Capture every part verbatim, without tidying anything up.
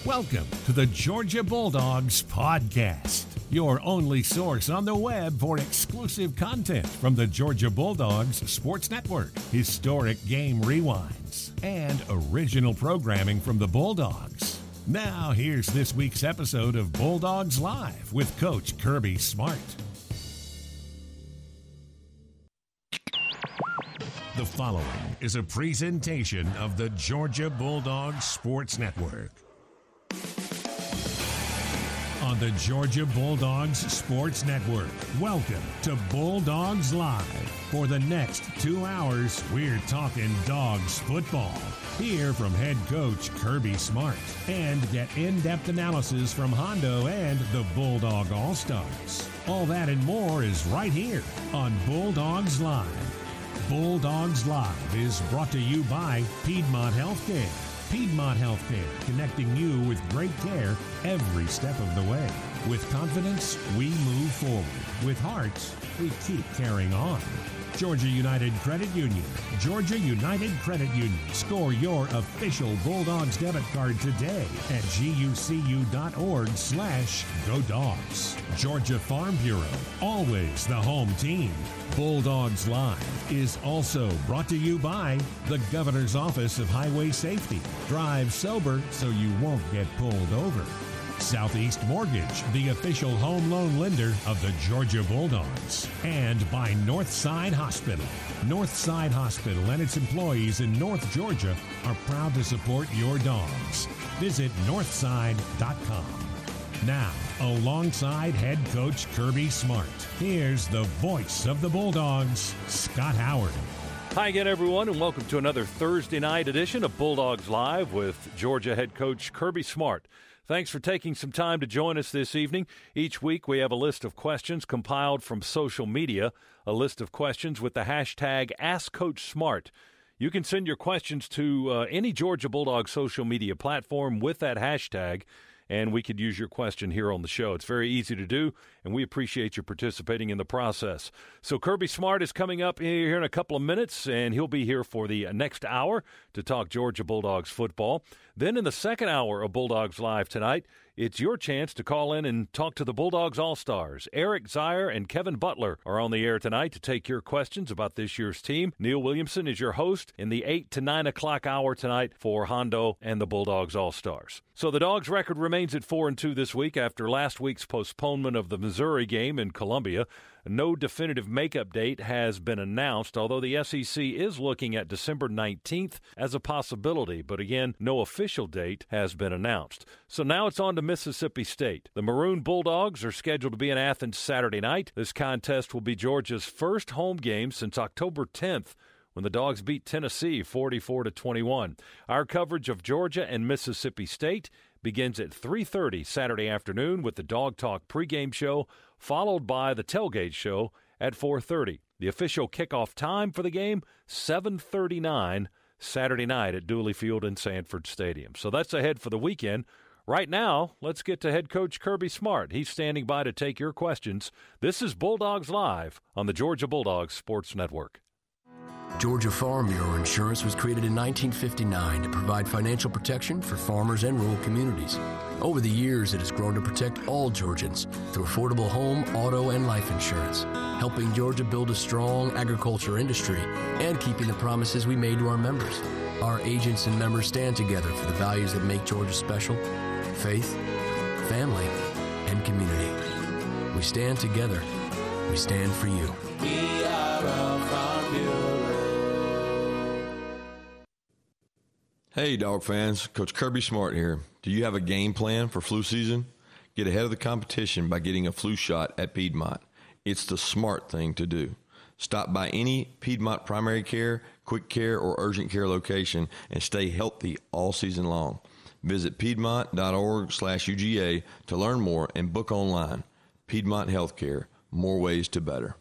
Welcome to the Georgia Bulldogs Podcast, your only source on the web for exclusive content from the Georgia Bulldogs Sports Network, historic game rewinds, and original programming from the Bulldogs. Now, here's this week's episode of Bulldogs Live with Coach Kirby Smart. The following is a presentation of the Georgia Bulldogs Sports Network. On the Georgia Bulldogs Sports Network, welcome to Bulldogs Live. For the next two hours, we're talking Dogs football. Hear from head coach Kirby Smart and get in-depth analysis from Hondo and the Bulldog All-Stars. All that and more is right here on Bulldogs Live. Bulldogs Live is brought to you by Piedmont Healthcare. Piedmont Healthcare, connecting you with great care every step of the way. With confidence, we move forward. With hearts, we keep carrying on. Georgia United Credit Union. Georgia United Credit Union. Score your official Bulldogs debit card today at gucu.org slash go dogs. Georgia Farm Bureau. Always the home team. Bulldogs Live is also brought to you by the Governor's Office of Highway Safety. Drive sober so you won't get pulled over. Southeast Mortgage, the official home loan lender of the Georgia Bulldogs. And by Northside Hospital. Northside Hospital and its employees in North Georgia are proud to support your dogs. Visit northside dot com. Now, alongside head coach Kirby Smart, here's the voice of the Bulldogs, Scott Howard. Hi again, everyone, and welcome to another Thursday night edition of Bulldogs Live with Georgia head coach Kirby Smart. Thanks for taking some time to join us this evening. Each week we have a list of questions compiled from social media, a list of questions with the hashtag AskCoachSmart. You can send your questions to uh, any Georgia Bulldogs social media platform with that hashtag, and we could use your question here on the show. It's very easy to do, and we appreciate you participating in the process. So Kirby Smart is coming up here in a couple of minutes, and he'll be here for the next hour to talk Georgia Bulldogs football. Then in the second hour of Bulldogs Live tonight, it's your chance to call in and talk to the Bulldogs All-Stars. Eric Zier and Kevin Butler are on the air tonight to take your questions about this year's team. Neil Williamson is your host in the eight to nine o'clock hour tonight for Hondo and the Bulldogs All-Stars. So the Dogs' record remains at four and two this week after last week's postponement of the Missouri game in Columbia. No definitive makeup date has been announced, although the S E C is looking at December nineteenth as a possibility. But again, no official date has been announced. So now it's on to Mississippi State. The Maroon Bulldogs are scheduled to be in Athens Saturday night. This contest will be Georgia's first home game since October tenth, when the Dogs beat Tennessee forty-four to twenty-one. Our coverage of Georgia and Mississippi State begins at three thirty Saturday afternoon with the Dog Talk pregame show, followed by the tailgate show at four thirty. The official kickoff time for the game, seven thirty-nine Saturday night at Dooley Field and Sanford Stadium. So that's ahead for the weekend. Right now, let's get to head coach Kirby Smart. He's standing by to take your questions. This is Bulldogs Live on the Georgia Bulldogs Sports Network. Georgia Farm Bureau Insurance was created in nineteen fifty-nine to provide financial protection for farmers and rural communities. Over the years, it has grown to protect all Georgians through affordable home, auto, and life insurance, helping Georgia build a strong agriculture industry and keeping the promises we made to our members. Our agents and members stand together for the values that make Georgia special: faith, family, and community. We stand together. We stand for you. We are a Farm Bureau. Hey, Dog fans, Coach Kirby Smart here. Do you have a game plan for flu season? Get ahead of the competition by getting a flu shot at Piedmont. It's the smart thing to do. Stop by any Piedmont primary care, quick care, or urgent care location and stay healthy all season long. Visit piedmont.org slash UGA to learn more and book online. Piedmont Healthcare, more ways to better.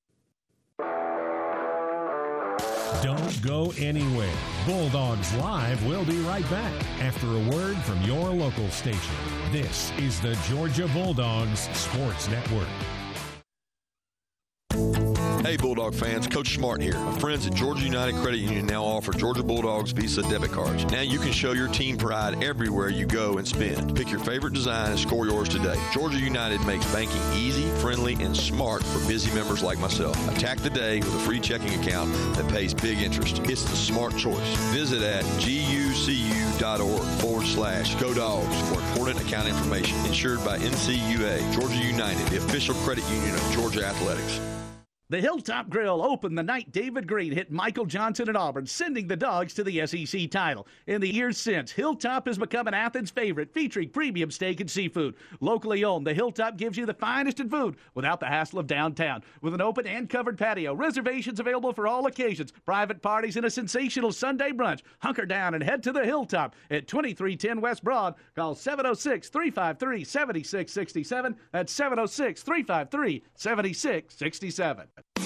Don't go anywhere. Bulldogs Live will be right back after a word from your local station. This is the Georgia Bulldogs Sports Network. Hey, Bulldog fans, Coach Smart here. My friends at Georgia United Credit Union now offer Georgia Bulldogs Visa debit cards. Now you can show your team pride everywhere you go and spend. Pick your favorite design and score yours today. Georgia United makes banking easy, friendly, and smart for busy members like myself. Attack the day with a free checking account that pays big interest. It's the smart choice. Visit at gucu.org forward slash go dogs for important account information. Insured by N C U A. Georgia United, the official credit union of Georgia Athletics. The Hilltop Grill opened the night David Green hit Michael Johnson at Auburn, sending the Dogs to the S E C title. In the years since, Hilltop has become an Athens favorite, featuring premium steak and seafood. Locally owned, the Hilltop gives you the finest in food without the hassle of downtown. With an open and covered patio, reservations available for all occasions, private parties, and a sensational Sunday brunch. Hunker down and head to the Hilltop at twenty-three ten West Broad. Call seven oh six, three five three, seven six six seven. That's seven oh six, three five three, seven six six seven.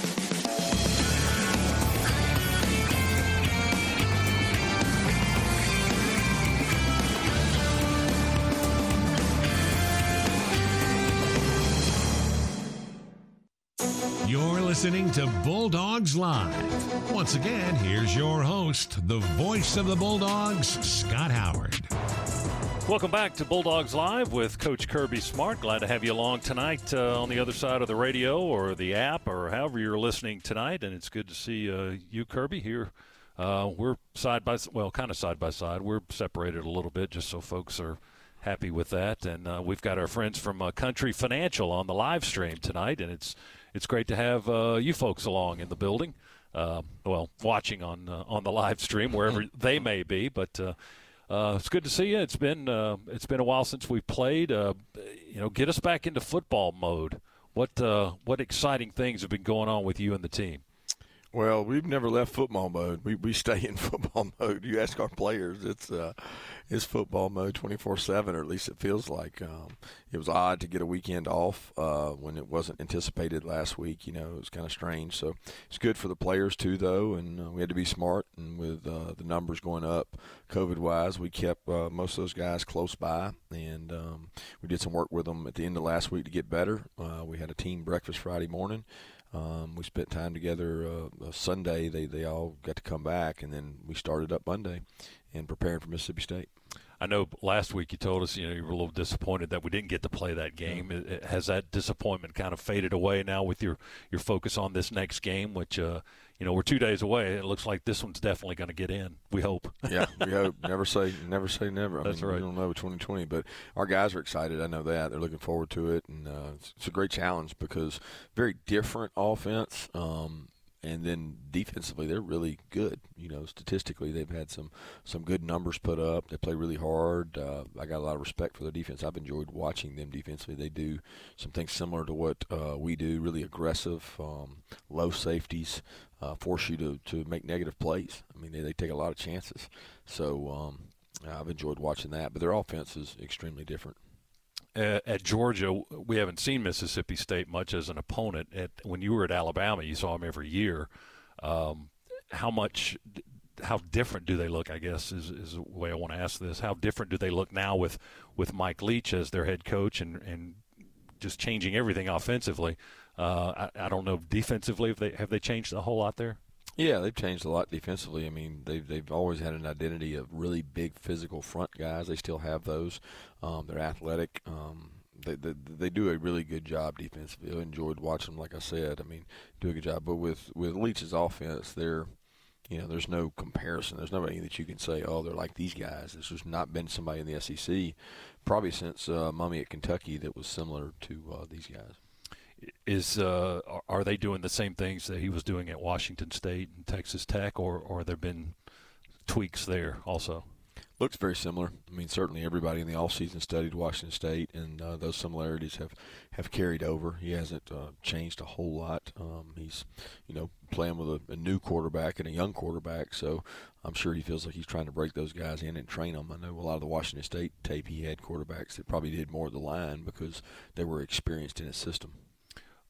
You're listening to Bulldogs Live. Once again, here's your host, the voice of the Bulldogs, Scott Howard. Welcome back to Bulldogs Live with Coach Kirby Smart. Glad to have you along tonight uh, on the other side of the radio or the app or however you're listening tonight. And it's good to see uh, you, Kirby, here. Uh, we're side by well, kind of side by side. We're separated a little bit just so folks are happy with that. And uh, we've got our friends from uh, Country Financial on the live stream tonight, and it's it's great to have uh, you folks along in the building. Uh, well, watching on uh, on the live stream wherever they may be, but. Uh, Uh, it's good to see you. It's been uh, it's been a while since we've played. Uh, you know, get us back into football mode. What uh, what exciting things have been going on with you and the team? Well, we've never left football mode. We we stay in football mode. You ask our players, it's uh, it's football mode twenty-four seven, or at least it feels like. Um, it was odd to get a weekend off uh, when it wasn't anticipated last week. You know, it was kind of strange. So it's good for the players too, though, and uh, we had to be smart. And with uh, the numbers going up, COVID-wise, we kept uh, most of those guys close by, and um, we did some work with them at the end of last week to get better. Uh, we had a team breakfast Friday morning. Um, we spent time together uh, Sunday. They they all got to come back, and then we started up Monday and preparing for Mississippi State. I know last week you told us you know you were a little disappointed that we didn't get to play that game. Yeah. Has that disappointment kind of faded away now with your, your focus on this next game, which uh, you know we're two days away? It looks like this one's definitely going to get in. We hope. Yeah, we hope. Never say never say never. I That's mean, right. We don't know with twenty twenty, but our guys are excited. I know that they're looking forward to it, and uh, it's, it's a great challenge because very different offense. Um, And then defensively, they're really good. You know, statistically, they've had some, some good numbers put up. They play really hard. Uh, I got a lot of respect for their defense. I've enjoyed watching them defensively. They do some things similar to what uh, we do, really aggressive, um, low safeties, uh, force you to, to make negative plays. I mean, they, they take a lot of chances. So um, I've enjoyed watching that. But their offense is extremely different. Uh, at Georgia, we haven't seen Mississippi State much as an opponent. At, when you were at Alabama, you saw them every year. Um, how much, how different do they look, I guess, is, is the way I want to ask this. How different do they look now with, with Mike Leach as their head coach and, and just changing everything offensively? Uh, I, I don't know, defensively, have they, have they changed a whole lot there? Yeah, they've changed a lot defensively. I mean, they've, they've always had an identity of really big physical front guys. They still have those. Um, they're athletic. Um, they, they they do a really good job defensively. I enjoyed watching them, like I said. I mean, do a good job. But with, with Leach's offense, they're, you know, there's no comparison. There's nobody that you can say, oh, they're like these guys. There's just not been somebody in the S E C probably since uh, Mummy at Kentucky that was similar to uh, these guys. Is uh, are they doing the same things that he was doing at Washington State and Texas Tech, or, or have there been tweaks there also? Looks very similar. I mean, certainly everybody in the offseason studied Washington State, and uh, those similarities have, have carried over. He hasn't uh, changed a whole lot. Um, he's, you know, playing with a, a new quarterback and a young quarterback, so I'm sure he feels like he's trying to break those guys in and train them. I know a lot of the Washington State tape, he had quarterbacks that probably did more of the line because they were experienced in his system.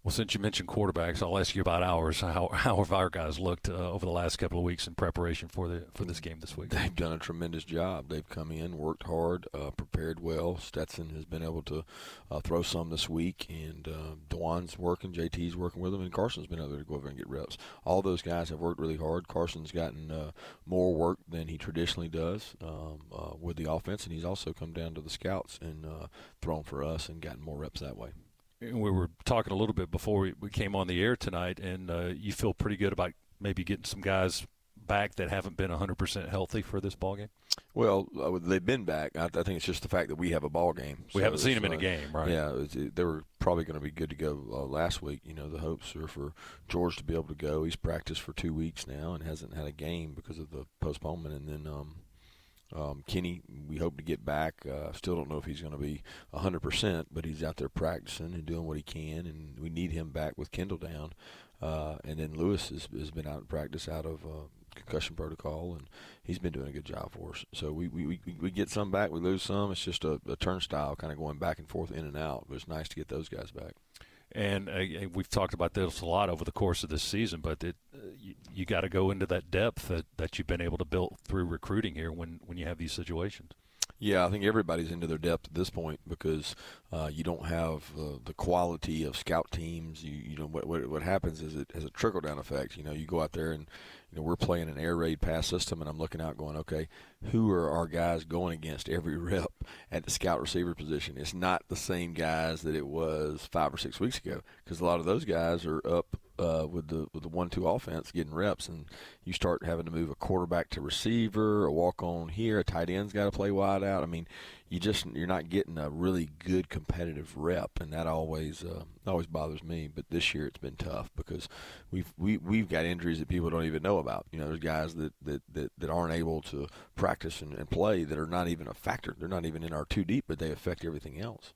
Well, since you mentioned quarterbacks, I'll ask you about ours. How how have our guys looked uh, over the last couple of weeks in preparation for the for this game this week? They've done a tremendous job. They've come in, worked hard, uh, prepared well. Stetson has been able to uh, throw some this week, and uh, Dwan's working, J T's working with them, and Carson's been able to go over and get reps. All those guys have worked really hard. Carson's gotten uh, more work than he traditionally does um, uh, with the offense, and he's also come down to the scouts and uh, thrown for us and gotten more reps that way. We were talking a little bit before we, we came on the air tonight, and uh, you feel pretty good about maybe getting some guys back that haven't been one hundred percent healthy for this ball game? Well, uh, they've been back. I, I think it's just the fact that we have a ball game. We so haven't seen them uh, in a game, right? Yeah, it, it, they were probably going to be good to go uh, last week. You know, the hopes are for George to be able to go. He's practiced for two weeks now and hasn't had a game because of the postponement. And then um, Um, Kenny, we hope to get back. Uh, still don't know if he's going to be one hundred percent, but he's out there practicing and doing what he can, and we need him back with Kendall down. Uh, and then Lewis has, has been out in practice out of uh, concussion protocol, and he's been doing a good job for us. So we we, we, we get some back, we lose some. It's just a, a turnstile kind of going back and forth, in and out. But it's nice to get those guys back. And uh, we've talked about this a lot over the course of this season, but it, uh, you, you got to go into that depth that, that you've been able to build through recruiting here when, when you have these situations. Yeah, I think everybody's into their depth at this point because uh, you don't have uh, the quality of scout teams. You you know what what, what happens is it has a trickle down effect. You know, you go out there and you know we're playing an air raid pass system, and I'm looking out going, okay, who are our guys going against every rep at the scout receiver position? It's not the same guys that it was five or six weeks ago because a lot of those guys are up uh, with the with the one two offense getting reps, and you start having to move a quarterback to receiver, a walk on here, a tight end's got to play wide out. I mean, you just you're not getting a really good competitive rep, and that always uh, always bothers me. But this year it's been tough because we've we, we've got injuries that people don't even know about. You know, there's guys that that, that, that aren't able to practice and, and play that are not even a factor. They're not even in our two deep, but they affect everything else.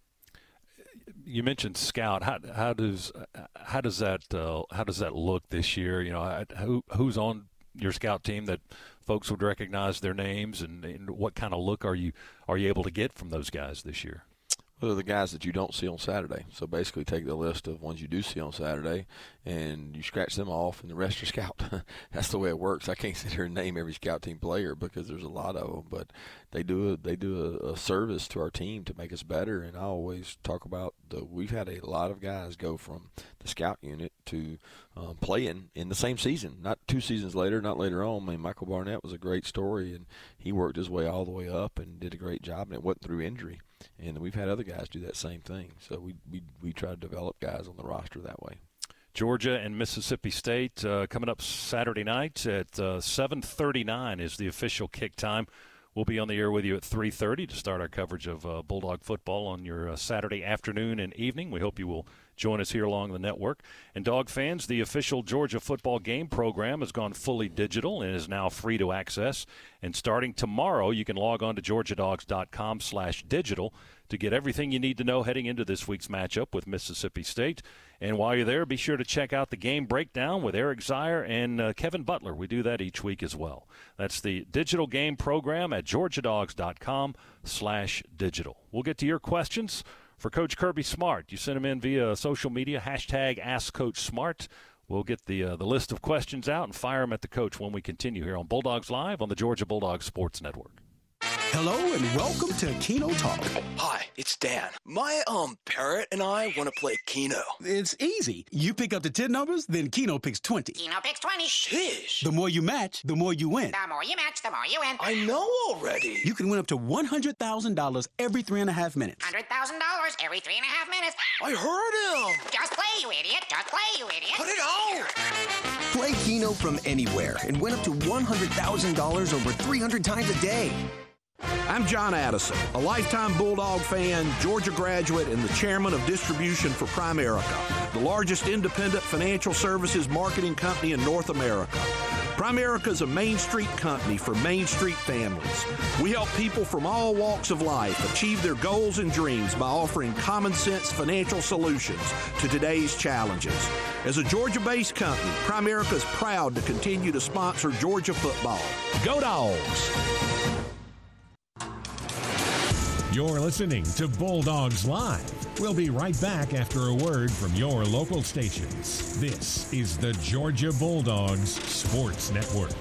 You mentioned scout. How how does how does that uh, how does that look this year? You know, who who's on your scout team that folks would recognize their names, and, and what kind of look are you are you able to get from those guys this year? Well, they're the guys that you don't see on Saturday. So basically take the list of ones you do see on Saturday and you scratch them off and the rest are scout. That's the way it works. I can't sit here and name every scout team player because there's a lot of them, but they do a, they do a, a service to our team to make us better. And I always talk about the we've had a lot of guys go from the scout unit to um, playing in the same season, not two seasons later, not later on. I mean, Michael Barnett was a great story, and he worked his way all the way up and did a great job, and it wasn't through injury. And we've had other guys do that same thing. So we we, we try to develop guys on the roster that way. Georgia and Mississippi State uh, coming up Saturday night at uh, seven thirty-nine is the official kick time. We'll be on the air with you at three thirty to start our coverage of uh, Bulldog football on your uh, Saturday afternoon and evening. We hope you will join us here along the network. And Dog fans, the official Georgia football game program has gone fully digital and is now free to access. And starting tomorrow, you can log on to georgia dogs dot com slash digital to get everything you need to know heading into this week's matchup with Mississippi State. And while you're there, be sure to check out the game breakdown with Eric Zier and uh, Kevin Butler. We do that each week as well. That's the digital game program at georgia dogs dot com slash digital. We'll get to your questions for Coach Kirby Smart. You send them in via social media, hashtag AskCoachSmart. We'll get the uh, the list of questions out and fire them at the coach when we continue here on Bulldogs Live on the Georgia Bulldogs Sports Network. Hello and welcome to Keno Talk. Hi, it's Dan. My um parrot and I want to play Keno. It's easy. You pick up the ten numbers, then Keno picks twenty. Keno picks twenty. Shish. The more you match, the more you win. The more you match, the more you win. I know already. You can win up to one hundred thousand dollars every three and a half minutes. one hundred thousand dollars every three and a half minutes. I heard him. Just play, you idiot. Just play, you idiot. Put it on. Play Keno from anywhere and win up to one hundred thousand dollars over three hundred times a day. I'm John Addison, a lifetime Bulldog fan, Georgia graduate, and the chairman of distribution for Primerica, the largest independent financial services marketing company in North America. Primerica is a Main Street company for Main Street families. We help people from all walks of life achieve their goals and dreams by offering common sense financial solutions to today's challenges. As a Georgia-based company, Primerica is proud to continue to sponsor Georgia football. Go Dogs! You're listening to Bulldogs Live. We'll be right back after a word from your local stations. This is the Georgia Bulldogs Sports Network.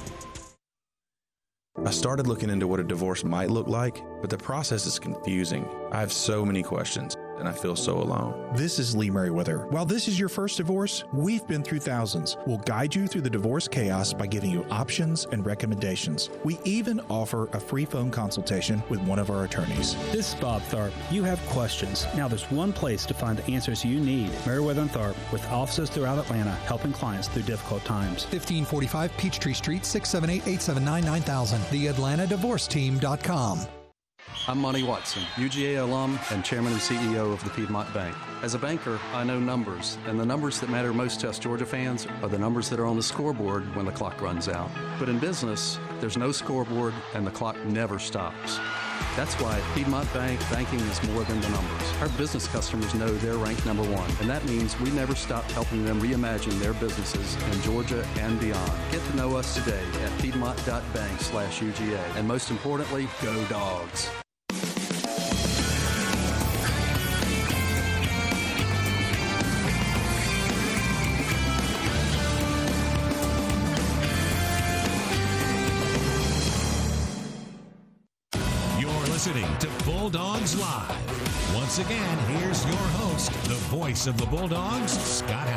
I started looking into what a divorce might look like, but the process is confusing. I have so many questions, and I feel so alone. This is Lee Merriweather. While this is your first divorce, we've been through thousands. We'll guide you through the divorce chaos by giving you options and recommendations. We even offer a free phone consultation with one of our attorneys. This is Bob Tharp. You have questions. Now there's one place to find the answers you need. Merriweather and Tharp, with offices throughout Atlanta, helping clients through difficult times. fifteen forty-five Peachtree Street, six seven eight, eight seven nine, nine thousand. the atlanta divorce team dot com. I'm Monty Watson, U G A alum and chairman and C E O of the Piedmont Bank. As a banker, I know numbers, and the numbers that matter most to us Georgia fans are the numbers that are on the scoreboard when the clock runs out. But in business, there's no scoreboard and the clock never stops. That's why at Piedmont Bank, banking is more than the numbers. Our business customers know they're ranked number one, and that means we never stop helping them reimagine their businesses in Georgia and beyond. Get to know us today at piedmont.bank slash UGA. And most importantly, go Dogs. Listening to Bulldogs Live. Once again, here's your host, the voice of the Bulldogs, Scott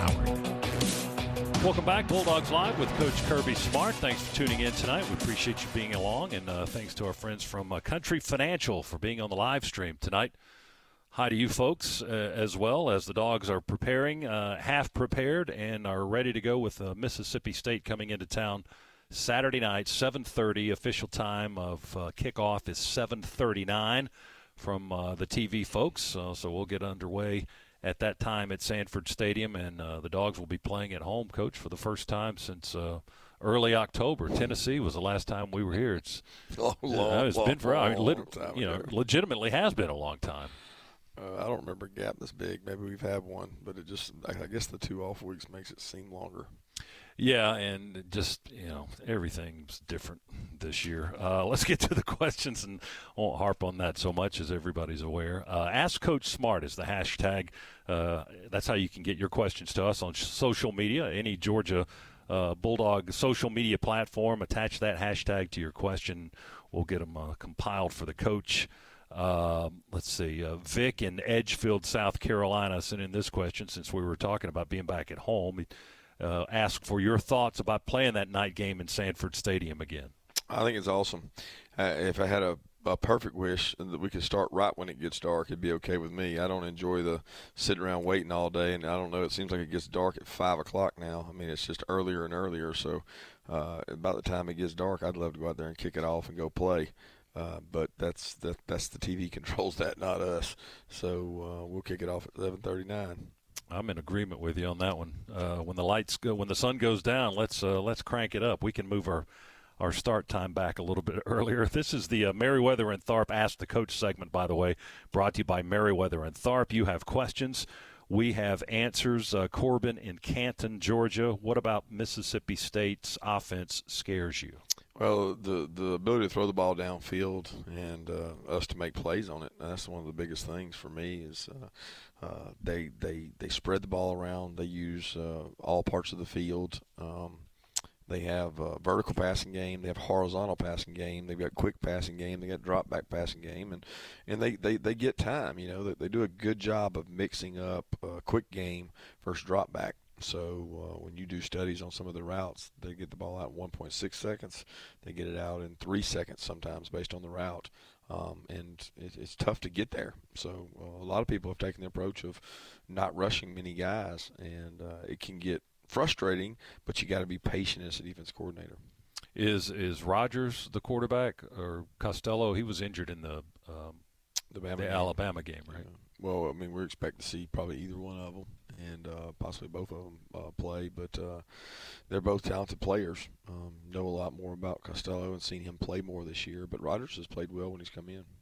Howard. Welcome back, Bulldogs Live with Coach Kirby Smart. Thanks for tuning in tonight. We appreciate you being along, and uh, thanks to our friends from uh, Country Financial for being on the live stream tonight. Hi to you folks uh, as well, as the Dogs are preparing, uh, half prepared, and are ready to go with uh, Mississippi State coming into town Saturday night, seven thirty. Official time of uh, kickoff is seven thirty-nine from uh, the T V folks. Uh, so we'll get underway at that time at Sanford Stadium, and uh, the Dogs will be playing at home, Coach, for the first time since uh, early October. Tennessee was the last time we were here. It's long, long, uh, it's long, been for long, I mean, lit- long time you know, ago. legitimately has been a long time. Uh, I don't remember a gap this big. Maybe we've had one, but it just I guess the two off weeks makes it seem longer. Yeah, and just, you know, everything's different this year. Uh, let's get to the questions, and I won't harp on that so much, as everybody's aware. Uh, Ask Coach Smart is the hashtag. Uh, that's how you can get your questions to us on social media, any Georgia uh, Bulldog social media platform. Attach that hashtag to your question. We'll get them uh, compiled for the coach. Uh, let's see, uh, Vic in Edgefield, South Carolina, sent in this question since we were talking about being back at home. He, Uh, ask for your thoughts about playing that night game in Sanford Stadium again. I think it's awesome. Uh, if I had a, a perfect wish that we could start right when it gets dark, it'd be okay with me. I don't enjoy the sitting around waiting all day, and I don't know, it seems like it gets dark at five o'clock now. I mean, it's just earlier and earlier, so uh, about the time it gets dark, I'd love to go out there and kick it off and go play. Uh, but that's that, that's the T V controls that, not us. So uh, we'll kick it off at eleven thirty-nine. I'm in agreement with you on that one. Uh, when the lights go, when the sun goes down, let's uh, let's crank it up. We can move our, our start time back a little bit earlier. This is the uh, Merriweather and Tharp Ask the Coach segment, by the way, brought to you by Merriweather and Tharp. You have questions. We have answers. Uh, Corbin in Canton, Georgia. What about Mississippi State's offense scares you? Well, the the ability to throw the ball downfield and uh, us to make plays on it, that's one of the biggest things for me is uh, uh, they, they, they spread the ball around. They use uh, all parts of the field. Um, they have a vertical passing game. They have a horizontal passing game. They've got quick passing game. They got drop back passing game. And, and they, they, they get time. You know, they, they do a good job of mixing up a quick game versus drop back. So uh, when you do studies on some of the routes, they get the ball out in one point six seconds. They get it out in three seconds sometimes based on the route. Um, and it, it's tough to get there. So uh, a lot of people have taken the approach of not rushing many guys, and uh, it can get frustrating, but you got to be patient as a defense coordinator. Is is Rogers the quarterback, or Costello? He was injured in the um, the, Bama the game. Alabama game, right? Yeah. Well, I mean, we expect to see probably either one of them, and uh, possibly both of them uh, play. But uh, they're both talented players. Um, know a lot more about Costello and seen him play more this year. But Rogers has played well when he's come in.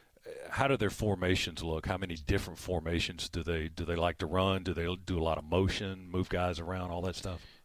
How do their formations look? How many different formations do they do they like to run? Do they do a lot of motion, move guys around, all that stuff?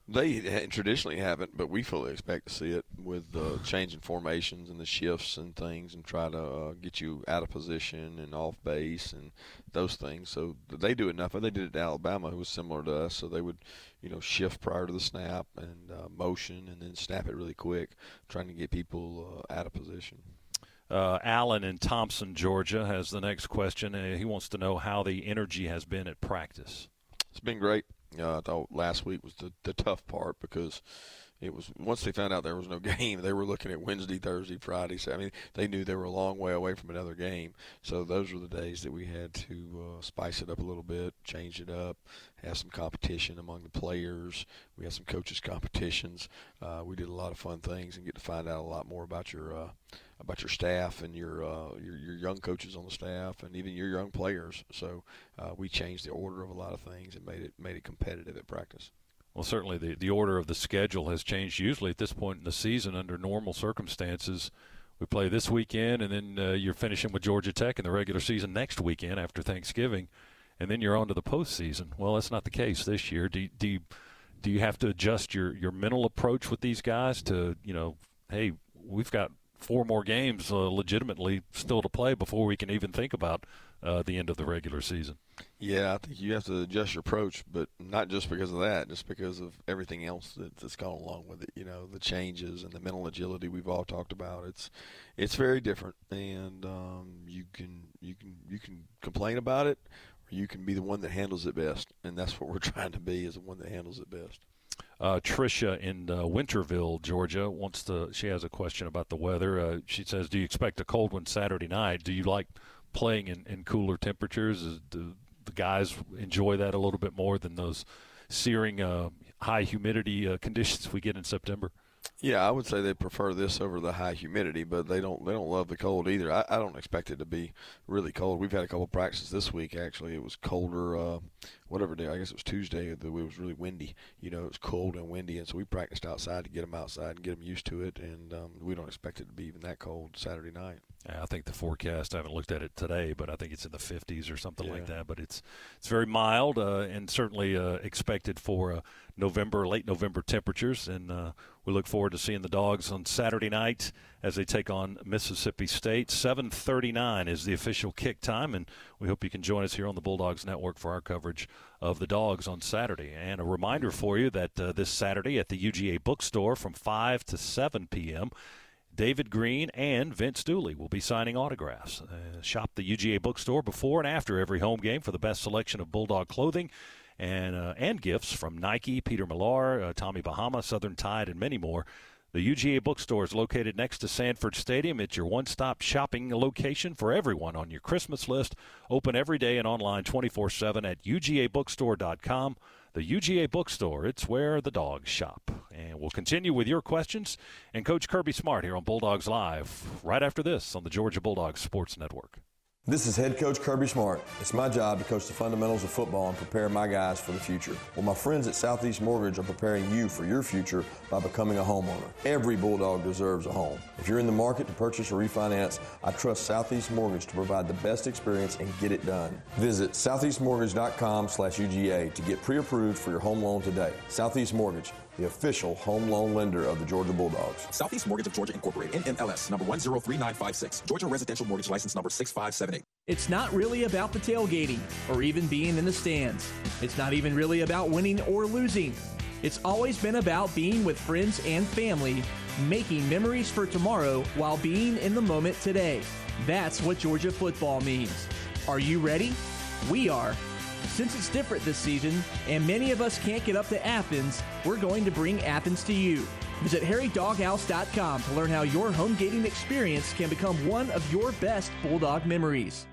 They traditionally haven't, but we fully expect to see it with the change in formations and the shifts and things, and try to uh, get you out of position and off base and those things. So they do enough. They did it at Alabama, who was similar to us. So they would, you know, shift prior to the snap and uh, motion, and then snap it really quick, trying to get people uh, out of position. Uh, Allen in Thompson, Georgia, has the next question. Uh, he wants to know how the energy has been at practice. It's been great. Uh, I thought last week was the, the tough part, because it was once they found out there was no game, they were looking at Wednesday, Thursday, Friday. So, I mean, they knew they were a long way away from another game. So those were the days that we had to uh, spice it up a little bit, change it up, have some competition among the players. We had some coaches competitions. Uh, we did a lot of fun things and get to find out a lot more about your uh, about your staff and your, uh, your your young coaches on the staff, and even your young players. So uh, we changed the order of a lot of things and made it made it competitive at practice. Well, certainly the, the order of the schedule has changed. Usually at this point in the season, under normal circumstances, we play this weekend, and then uh, you're finishing with Georgia Tech in the regular season next weekend after Thanksgiving, and then you're on to the postseason. Well, that's not the case this year. Do, do, you, do you have to adjust your, your mental approach with these guys to, you know, hey, we've got four more games uh, legitimately still to play before we can even think about uh, the end of the regular season? Yeah, I think you have to adjust your approach, but not just because of that, just because of everything else that, that's gone along with it. You know, the changes and the mental agility we've all talked about. It's it's very different, and um, you can you can you can complain about it, or you can be the one that handles it best, and that's what we're trying to be, is the one that handles it best. Uh, Tricia in uh, Winterville, Georgia, wants to. She has a question about the weather. Uh, she says, "Do you expect a cold one Saturday night? Do you like playing in, in cooler temperatures? Is, do the guys enjoy that a little bit more than those searing uh, high humidity uh, conditions we get in September?" Yeah, I would say they prefer this over the high humidity, but they don't they don't love the cold either. I, I don't expect it to be really cold. We've had a couple of practices this week, actually. It was colder, uh, whatever day. I guess it was Tuesday. It was really windy. You know, it was cold and windy, and so we practiced outside to get them outside and get them used to it, and um, we don't expect it to be even that cold Saturday night. I think the forecast, I haven't looked at it today, but I think it's in the fifties or something yeah. like that. But it's it's very mild uh, and certainly uh, expected for uh, November, late November temperatures. And uh, we look forward to seeing the Dogs on Saturday night as they take on Mississippi State. seven thirty-nine is the official kick time, and we hope you can join us here on the Bulldogs Network for our coverage of the Dogs on Saturday. And a reminder for you that uh, this Saturday at the U G A Bookstore from five to seven p.m., David Green and Vince Dooley will be signing autographs. Uh, shop the U G A Bookstore before and after every home game for the best selection of Bulldog clothing and uh, and gifts from Nike, Peter Millar, uh, Tommy Bahama, Southern Tide, and many more. The U G A Bookstore is located next to Sanford Stadium. It's your one-stop shopping location for everyone on your Christmas list. Open every day and online twenty-four seven at U G A bookstore dot com. The U G A Bookstore, it's where the dogs shop. And we'll continue with your questions and Coach Kirby Smart here on Bulldogs Live right after this on the Georgia Bulldogs Sports Network. This is head coach Kirby Smart. It's my job to coach the fundamentals of football and prepare my guys for the future. Well, my friends at Southeast Mortgage are preparing you for your future by becoming a homeowner. Every Bulldog deserves a home. If you're in the market to purchase or refinance, I trust Southeast Mortgage to provide the best experience and get it done. Visit southeast mortgage dot com slash U G A to get pre-approved for your home loan today. Southeast Mortgage, the official home loan lender of the Georgia Bulldogs. Southeast Mortgage of Georgia Incorporated, N M L S, number one zero three nine five six. Georgia Residential Mortgage License number six five seven eight. It's not really about the tailgating or even being in the stands. It's not even really about winning or losing. It's always been about being with friends and family, making memories for tomorrow while being in the moment today. That's what Georgia football means. Are you ready? We are. Since it's different this season, and many of us can't get up to Athens, we're going to bring Athens to you. Visit harry doghouse dot com to learn how your home gating experience can become one of your best Bulldog memories.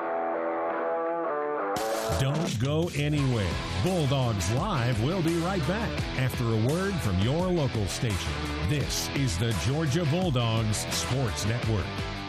Don't go anywhere. Bulldogs Live will be right back after a word from your local station. This is the Georgia Bulldogs Sports Network.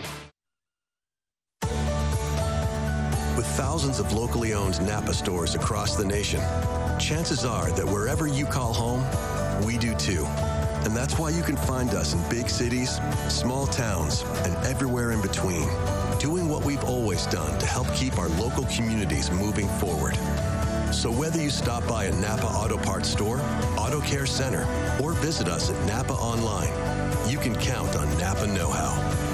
With thousands of locally owned Napa stores across the nation, chances are that wherever you call home, we do too. And that's why you can find us in big cities, small towns, and everywhere in between, doing what we've always done to help keep our local communities moving forward. So whether you stop by a Napa Auto Parts store, Auto Care Center, or visit us at Napa online, you can count on Napa know-how.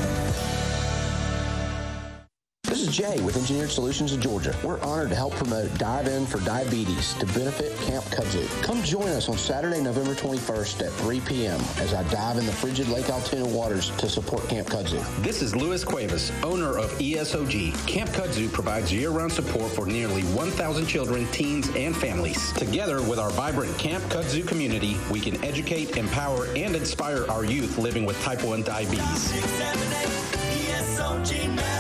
This is Jay with Engineered Solutions of Georgia. We're honored to help promote Dive In for Diabetes to benefit Camp Kudzu. Come join us on Saturday, November twenty-first at three p.m. as I dive in the frigid Lake Altoona waters to support Camp Kudzu. This is Louis Cuevas, owner of E S O G. Camp Kudzu provides year-round support for nearly one thousand children, teens, and families. Together with our vibrant Camp Kudzu community, we can educate, empower, and inspire our youth living with type one diabetes. six seven eight E S O G now.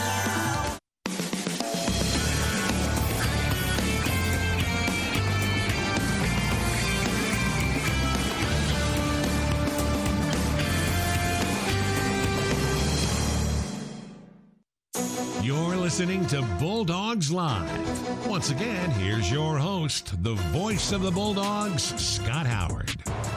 You're listening to Bulldogs Live. Once again, here's your host, the voice of the Bulldogs, Scott Howard.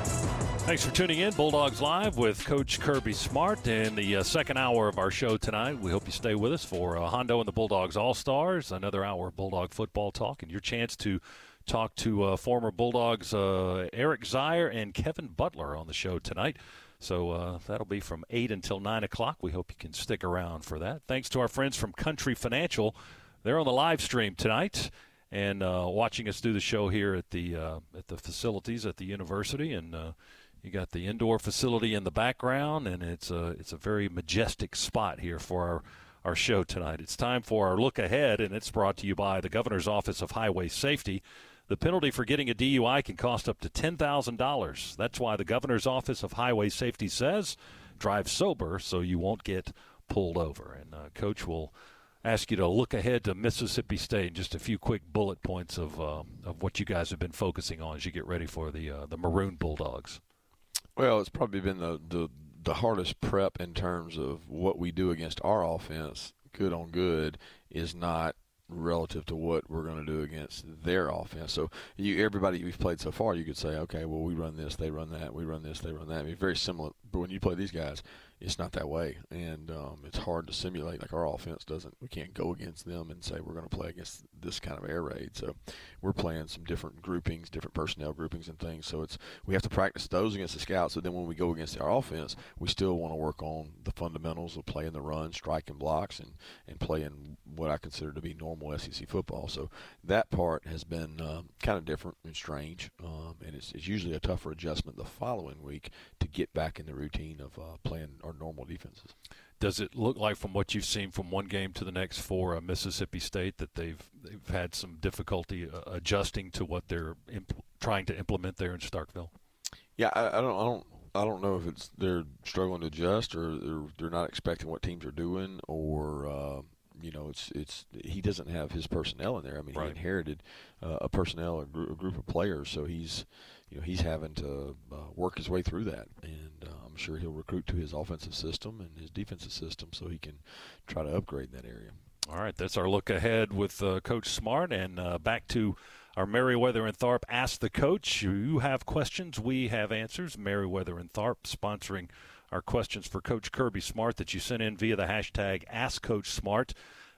Thanks for tuning in. Bulldogs Live with Coach Kirby Smart in the uh, second hour of our show tonight. We hope you stay with us for uh, Hondo and the Bulldogs All-Stars, another hour of Bulldog football talk, and your chance to talk to uh, former Bulldogs uh, Eric Zeier and Kevin Butler on the show tonight. So uh, that'll be from eight until nine o'clock. We hope you can stick around for that. Thanks to our friends from Country Financial. They're on the live stream tonight and uh, watching us do the show here at the uh, at the facilities at the university. And uh, you got the indoor facility in the background, and it's a, it's a very majestic spot here for our, our show tonight. It's time for our look ahead, and it's brought to you by the Governor's Office of Highway Safety. The penalty for getting a D U I can cost up to ten thousand dollars. That's why the Governor's Office of Highway Safety says drive sober so you won't get pulled over. And uh, Coach will ask you to look ahead to Mississippi State. Just a few quick bullet points of uh, of what you guys have been focusing on as you get ready for the uh, the Maroon Bulldogs. Well, it's probably been the, the, the hardest prep in terms of what we do against our offense, good on good, is not relative to what we're going to do against their offense. So you, everybody we've played so far, you could say, okay, well, we run this, they run that, we run this, they run that. I mean, very similar. But when you play these guys, it's not that way, and um, it's hard to simulate. Like our offense doesn't. We can't go against them and say we're going to play against this kind of air raid. So we're playing some different groupings, different personnel groupings and things. So it's we have to practice those against the scouts. So then when we go against our offense, we still want to work on the fundamentals of playing the run, striking blocks, and, and playing what I consider to be normal S E C football. So that part has been um, kind of different and strange, um, and it's, it's usually a tougher adjustment the following week to get back in the routine of uh, playing our normal defenses. Does it look like, from what you've seen from one game to the next for uh, Mississippi State, that they've they've had some difficulty uh, adjusting to what they're imp- trying to implement there in Starkville? Yeah, I, I don't, I don't, I don't know if it's they're struggling to adjust or they're, they're not expecting what teams are doing, or uh, you know, it's it's he doesn't have his personnel in there. I mean, right. He inherited uh, a personnel, a, gr- a group of players, so he's. You know, he's having to uh, work his way through that, and uh, I'm sure he'll recruit to his offensive system and his defensive system so he can try to upgrade that area. All right, that's our look ahead with uh, Coach Smart, and uh, back to our Meriwether and Tharp Ask the Coach. You have questions, we have answers. Meriwether and Tharp sponsoring our questions for Coach Kirby Smart that you sent in via the hashtag AskCoachSmart.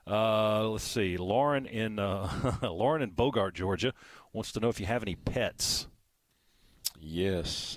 Uh, let's see, Lauren in uh, Lauren in Bogart, Georgia, wants to know if you have any pets. Yes,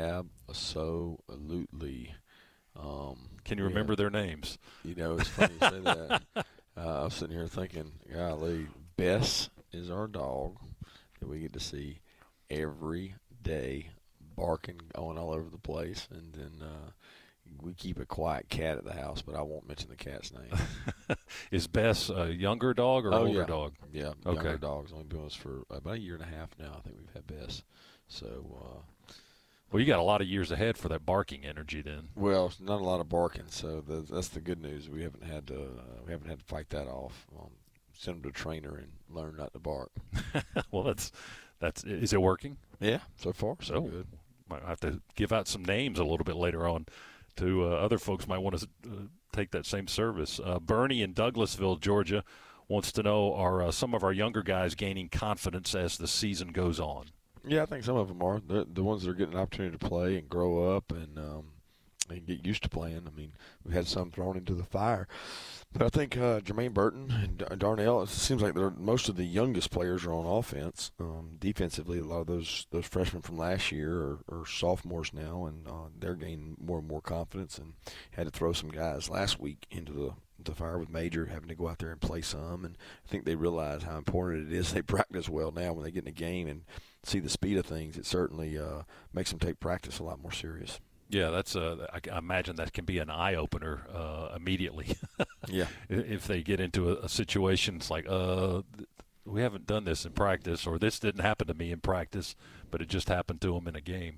absolutely. Um, Can you yeah. remember their names? You know, it's funny you say that. Uh, I was sitting here thinking, golly, Bess is our dog that we get to see every day, barking, going all over the place, and then uh, we keep a quiet cat at the house, but I won't mention the cat's name. Is Bess a younger dog or oh, older yeah. dog? Yeah, okay. Younger dog's only been with us for about a year and a half now. I think we've had Bess. So, uh, well, you got a lot of years ahead for that barking energy, then. Well, not a lot of barking, so the, that's the good news. We haven't had to uh, we haven't had to fight that off. Um, send them to a trainer and learn not to bark. Well, that's that's is it working? Yeah, so far so, so good. Might have to give out some names a little bit later on to uh, other folks might want to uh, take that same service. Uh, Bernie in Douglasville, Georgia, wants to know, are uh, some of our younger guys gaining confidence as the season goes on? Yeah, I think some of them are. They're the ones that are getting an opportunity to play and grow up and um, and get used to playing. I mean, we had some thrown into the fire. But I think uh, Jermaine Burton and Darnell, it seems like they're, most of the youngest players are on offense. Um, defensively, a lot of those those freshmen from last year are, are sophomores now, and uh, they're gaining more and more confidence, and had to throw some guys last week into the, the fire with Major, having to go out there and play some. And I think they realize how important it is they practice well now when they get in a game and see the speed of things. It certainly uh, makes them take practice a lot more serious. Yeah, that's a, I imagine that can be an eye-opener uh, immediately. Yeah. If they get into a, a situation, it's like, uh, we haven't done this in practice, or this didn't happen to me in practice, but it just happened to them in a game.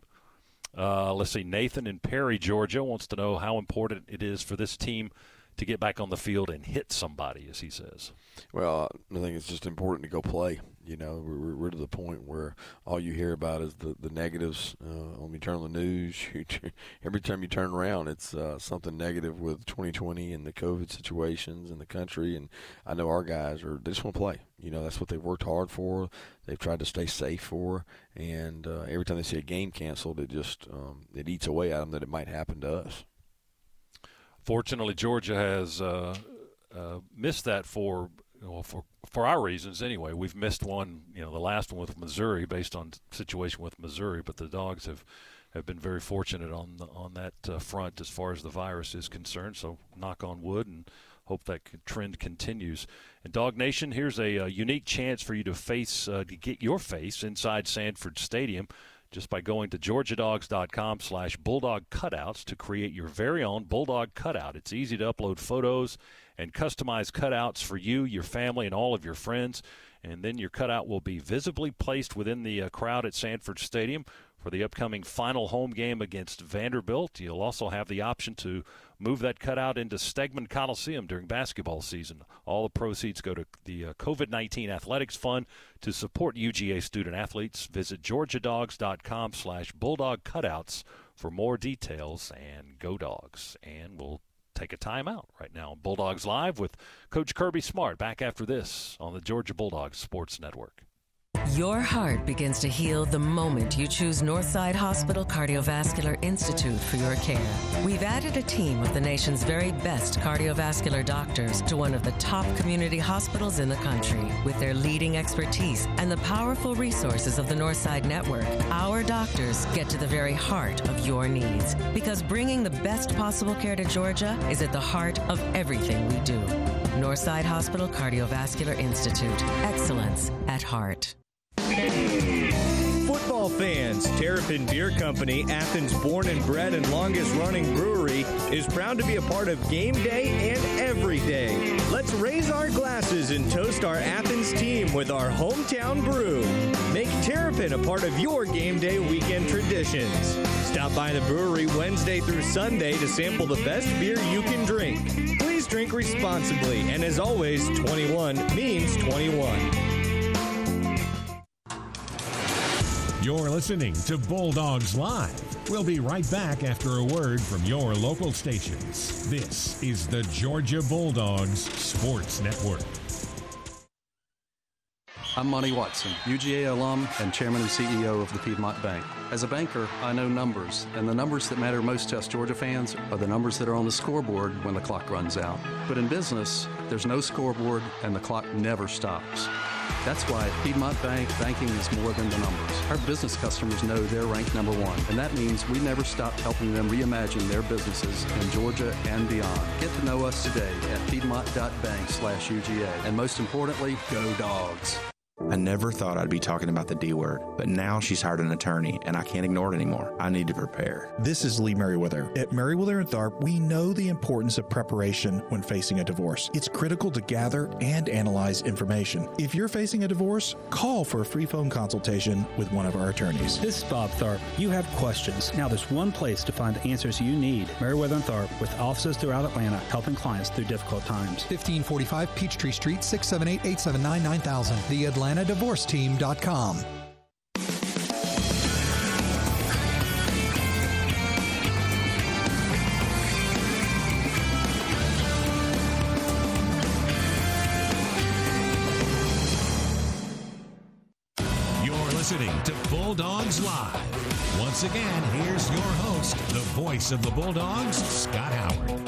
Uh, let's see, Nathan in Perry, Georgia, wants to know how important it is for this team to get back on the field and hit somebody, as he says. Well, I think it's just important to go play. You know, we're, we're to the point where all you hear about is the, the negatives. Uh, when you turn on the news, you, every time you turn around, it's uh, something negative with twenty twenty and the COVID situations in the country. And I know our guys are, they just want to play. You know, that's what they've worked hard for. They've tried to stay safe for. And uh, every time they see a game canceled, it just um, it eats away at them that it might happen to us. Fortunately, Georgia has uh, uh, missed that for well, for for our reasons anyway. We've missed one, you know, the last one with Missouri, based on situation with Missouri. But the Dogs have, have been very fortunate on the, on that uh, front as far as the virus is concerned. So knock on wood and hope that trend continues. And Dog Nation, here's a, a unique chance for you to face uh, to get your face inside Sanford Stadium, just by going to georgia dogs dot com slash bulldog cutouts to create your very own Bulldog cutout. It's easy to upload photos and customize cutouts for you, your family, and all of your friends. And then your cutout will be visibly placed within the uh, crowd at Sanford Stadium for the upcoming final home game against Vanderbilt. You'll also have the option to move that cutout into Stegman Coliseum during basketball season. All the proceeds go to the uh, COVID nineteen Athletics Fund to support U G A student athletes. Visit georgia dogs dot com slash bulldog cutouts for more details, and go Dogs. And we'll take a timeout right now on Bulldogs Live with Coach Kirby Smart, back after this on the Georgia Bulldogs Sports Network. Your heart begins to heal the moment you choose Northside Hospital Cardiovascular Institute for your care. We've added a team of the nation's very best cardiovascular doctors to one of the top community hospitals in the country. With their leading expertise and the powerful resources of the Northside Network, our doctors get to the very heart of your needs. Because bringing the best possible care to Georgia is at the heart of everything we do. Northside Hospital Cardiovascular Institute. Excellence at heart. Football fans, Terrapin Beer Company, Athens' born and bred and longest-running brewery, is proud to be a part of game day and every day. Let's raise our glasses and toast our Athens team with our hometown brew. Make Terrapin a part of your game day weekend traditions. Stop by the brewery Wednesday through Sunday to sample the best beer you can drink. Please drink responsibly, and as always, twenty-one means twenty-one. You're listening to Bulldogs Live. We'll be right back after a word from your local stations. This is the Georgia Bulldogs Sports Network. I'm Monty Watson, U G A alum and chairman and C E O of the Piedmont Bank. As a banker, I know numbers, and the numbers that matter most to us Georgia fans are the numbers that are on the scoreboard when the clock runs out. But in business, there's no scoreboard and the clock never stops. That's why at Piedmont Bank, banking is more than the numbers. Our business customers know they're ranked number one, and that means we never stop helping them reimagine their businesses in Georgia and beyond. Get to know us today at piedmont.bank slash UGA. And most importantly, go Dogs. I never thought I'd be talking about the D word, but now she's hired an attorney, and I can't ignore it anymore. I need to prepare. This is Lee Merriweather. At Merriweather and Tharp, we know the importance of preparation when facing a divorce. It's critical to gather and analyze information. If you're facing a divorce, call for a free phone consultation with one of our attorneys. This is Bob Tharp. You have questions. Now there's one place to find the answers you need. Merriweather and Tharp, with offices throughout Atlanta, helping clients through difficult times. fifteen forty-five Peachtree Street, six seven eight, eight seven nine, nine thousand. The Atlanta Divorce Team dot com. listening to Bulldogs Live. Once again, here's your host, the voice of the Bulldogs, Scott Howard.